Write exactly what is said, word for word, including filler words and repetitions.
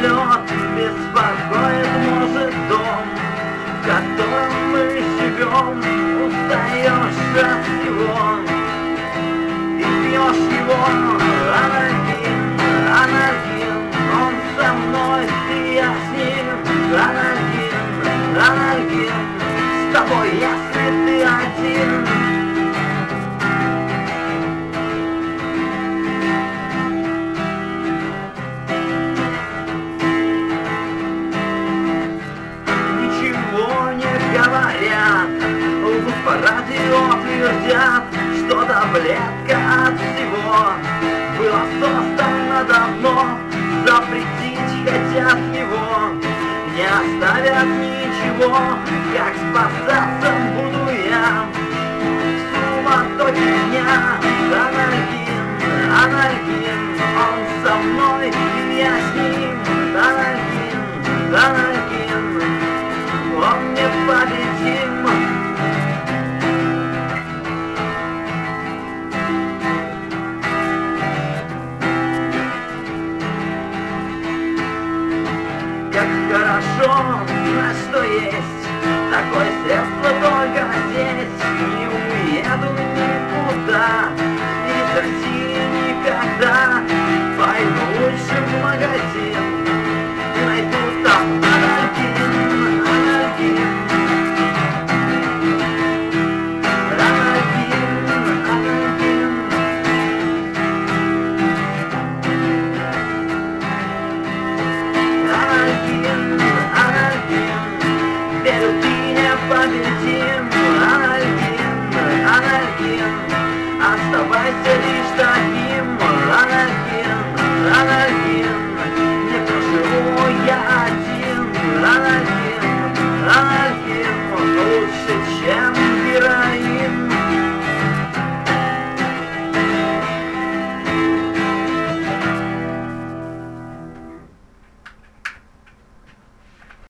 самолет беспокоит, может, дом, в котором мы живем. Устаешь от всего и пьешь его. Анархин, анархин, он со мной, ты я с ним. Анархин, анархин, с тобой, если ты один. Говорят, лгут по радио, твердят, что таблетка от всего была создана давно. Запретить хотят его, не оставят ничего, как спасаться.